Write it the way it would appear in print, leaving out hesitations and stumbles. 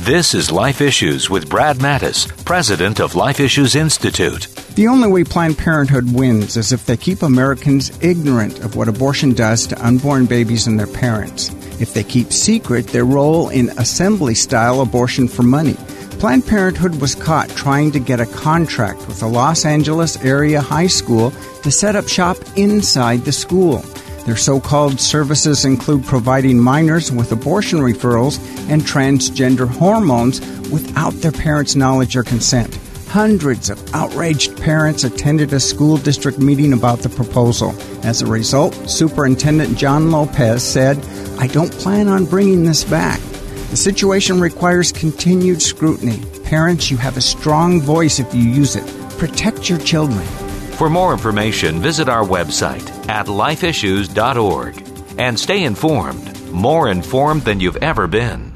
This is Life Issues with Brad Mattis, president of Life Issues Institute. The only way Planned Parenthood wins is if they keep Americans ignorant of what abortion does to unborn babies and their parents. If they keep secret their role in assembly-style abortion for money. Planned Parenthood was caught trying to get a contract with a Los Angeles area high school to set up shop inside the school. Their so-called services include providing minors with abortion referrals and transgender hormones without their parents' knowledge or consent. Hundreds of outraged parents attended a school district meeting about the proposal. As a result, Superintendent John Lopez said, "I don't plan on bringing this back." The situation requires continued scrutiny. Parents, you have a strong voice if you use it. Protect your children. For more information, visit our website at lifeissues.org and stay informed, more informed than you've ever been.